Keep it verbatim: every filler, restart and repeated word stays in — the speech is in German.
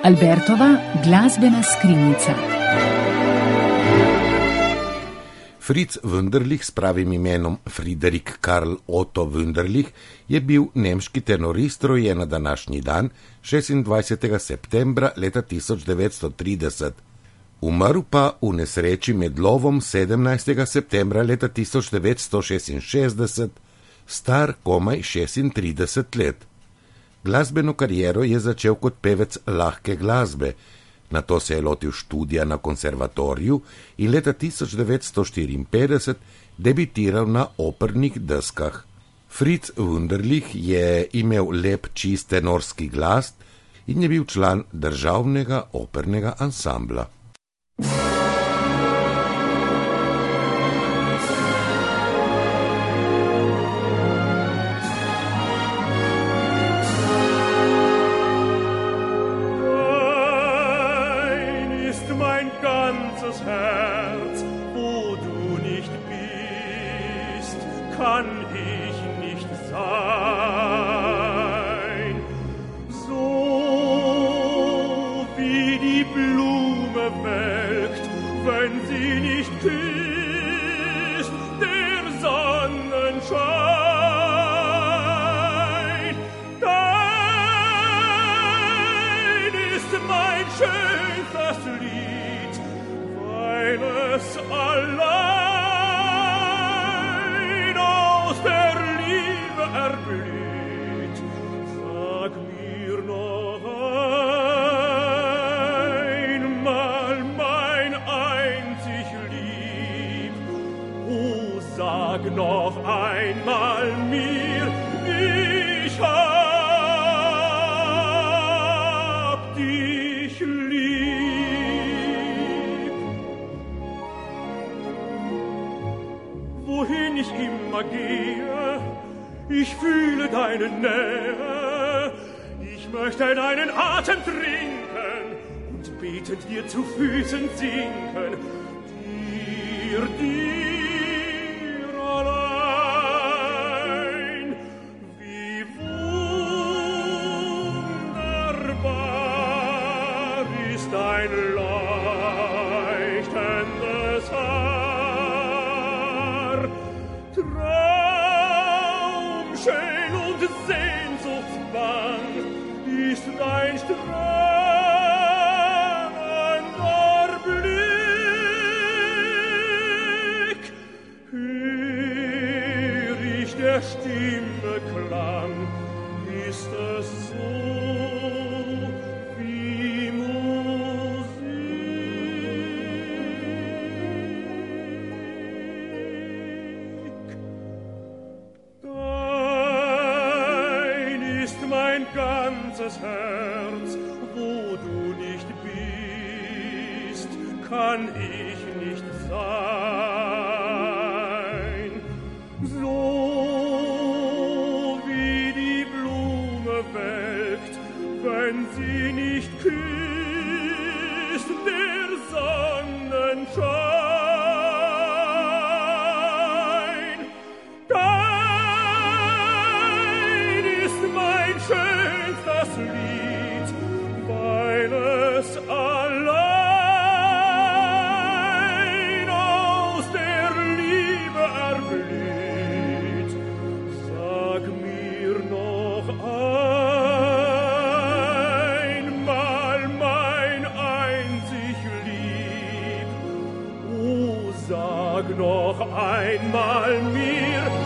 Albertova glasbena skrinjica. Fritz Wunderlich s pravim imenom Friderik Karl Otto Wunderlich je bil nemški tenorist, rojen na današnji dan, šestindvajsetega septembra leta tisoč devetsto trideset. Umrl pa v nesreči med lovom sedemnajstega septembra leta tisoč devetsto šestinšestdeset, star komaj šestintrideset let. Glasbeno kariero je začel kot pevec lahke glasbe, nato se je lotil študija na konservatoriju in leta tisoč devetsto štiriinpetdeset debitiral na opernih deskah. Fritz Wunderlich je imel lep čist tenorski glas in je bil član državnega opernega ansambla. Kann ich nicht sein, so wie die Blume welkt, wenn sie nicht küsst, der Sonnenschein. Dein ist mein schönstes Lied, weil es allein erblüht. Sag mir noch einmal, mein einzig Lieb, oh, sag noch einmal mir, ich hab dich lieb. Wohin ich immer gehe, ich fühle deine Nähe, ich möchte deinen Atem trinken und betend dir zu Füßen sinken. Dir, dir allein, wie wunderbar ist dein leuchtendes Haar. Schön und sehnsuchtsbang ist dein strahlender Blick. Hör ich der Stimme Klang, ist es so wie Musik. Mein ganzes Herz, wo du nicht bist, kann ich nicht sein. So wie die Blume welkt, wenn sie nicht küsst, der Sonnenschein. Dein ist mein schönstes Lied, weil es allein aus der Liebe erblüht. Sag mir noch einmal, mein einzig Lieb, oh, sag noch einmal mir,